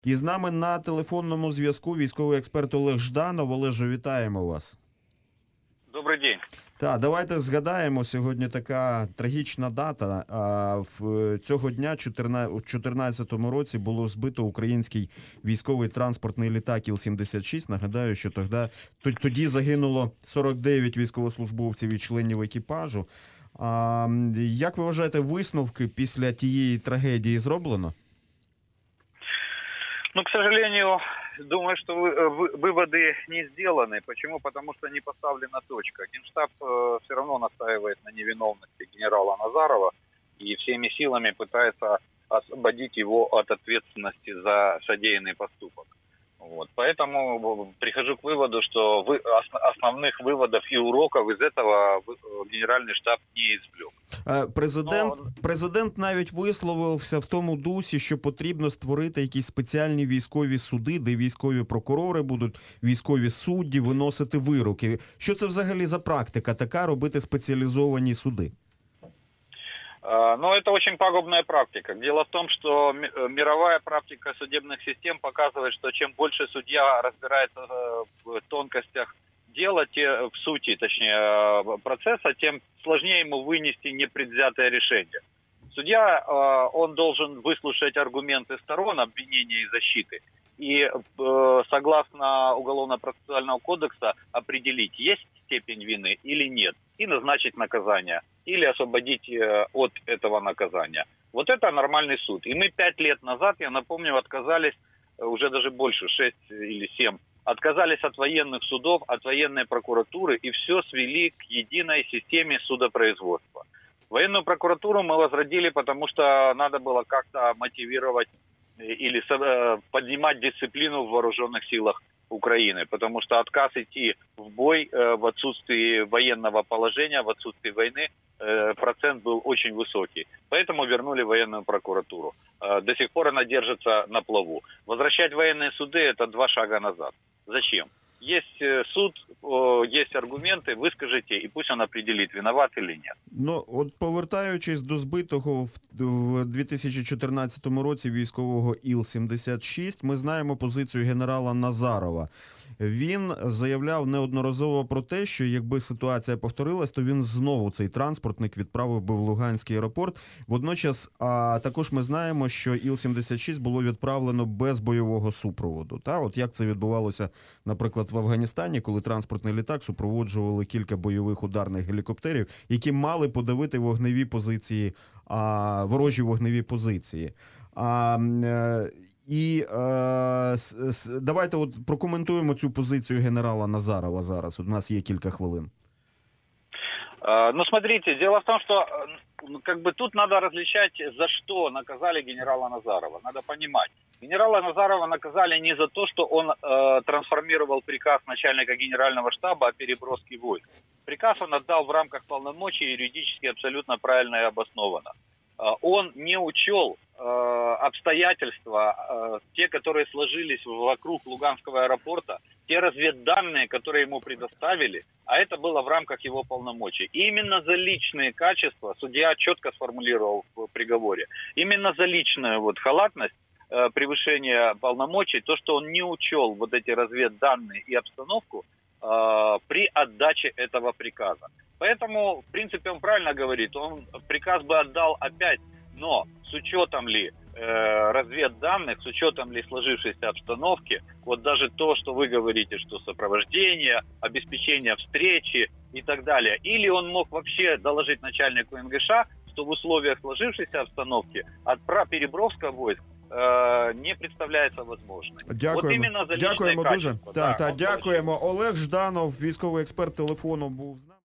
І з нами на телефонному зв'язку військовий експерт Олег Жданов. Олеже, вітаємо вас. Добрий день. Так, давайте згадаємо, сьогодні така трагічна дата. Цього дня, у 2014 році, було збито український військовий транспортний літак Іл-76. Нагадаю, що тоді загинуло 49 військовослужбовців і членів екіпажу. Як ви вважаєте, висновки після тієї трагедії зроблено? Ну, к сожалению, думаю, что выводы не сделаны. Почему? Потому что не поставлена точка. Генштаб все равно настаивает на невиновности генерала Назарова и всеми силами пытается освободить его от ответственности за содеянный поступок. Вот. Поэтому прихожу к выводу, что основных выводов и уроков из этого Генеральный штаб не извлек. Президент навіть висловився в тому дусі, що потрібно створити якісь спеціальні військові суди, де військові прокурори будуть, військові судді виносити вироки. Що це взагалі за практика така, робити спеціалізовані суди? Но это очень пагубная практика. Дело в том, что мировая практика судебных систем показывает, что чем больше судья разбирается в тонкостях дела, в сути, точнее, процесса, тем сложнее ему вынести непредвзятое решение. Судья, он должен выслушать аргументы сторон обвинения и защиты и, согласно Уголовно-процессуального кодекса, определить, есть степень вины или нет, и назначить наказание, или освободить от этого наказания. Вот это нормальный суд. И мы 5 лет назад, я напомню, отказались, уже даже больше, 6 или 7, отказались от военных судов, от военной прокуратуры, и все свели к единой системе судопроизводства. Военную прокуратуру мы возродили, потому что надо было как-то мотивировать или поднимать дисциплину в вооруженных силах Украины, потому что отказ идти в бой в отсутствии военного положения, в отсутствии войны, процент был очень высокий. Поэтому вернули военную прокуратуру. До сих пор она держится на плаву. Возвращать военные суды – это 2 шага назад. Зачем? Есть суд, есть аргументи, вискажите, і пусть він определить, виноват или нет. Ну, от повертаючись до збитого в 2014 році військового Іл-76, ми знаємо позицію генерала Назарова. Він заявляв неодноразово про те, що якби ситуація повторилась, то він знову цей транспортник відправив би в Луганський аеропорт. Водночас, також ми знаємо, що Іл-76 було відправлено без бойового супроводу. От як це відбувалося, наприклад, в Афганістані, коли транспортний літак супроводжували кілька бойових ударних гелікоптерів, які мали подавити вогневі позиції, ворожі вогневі позиції. Давайте прокоментуємо цю позицію генерала Назарова зараз. У нас є кілька хвилин. Ну, смотрите, дело в том, что тут надо различать, за что наказали генерала Назарова. Надо понимать. Генерала Назарова наказали не за то, что он трансформировал приказ начальника генерального штаба о переброске войск. Приказ он отдал в рамках полномочий, юридически абсолютно правильно и обоснованно. Он не учел обстоятельства, те, которые сложились вокруг Луганского аэропорта, те разведданные, которые ему предоставили, а это было в рамках его полномочий. И именно за личные качества, судья четко сформулировал в приговоре, именно за личную халатность, превышение полномочий, то, что он не учел вот эти разведданные и обстановку при отдаче этого приказа. Поэтому, в принципе, он правильно говорит, он приказ бы отдал опять, но с учетом ли разведданных, с учетом ли сложившейся обстановки, вот даже то, что вы говорите, что сопровождение, обеспечение встречи и так далее, или он мог вообще доложить начальнику НГШ, что в условиях сложившейся обстановки переброска войск не представляється возможним. Дякуємо дуже. Дякуємо. Олег Жданов, військовий експерт, телефоном був з нами.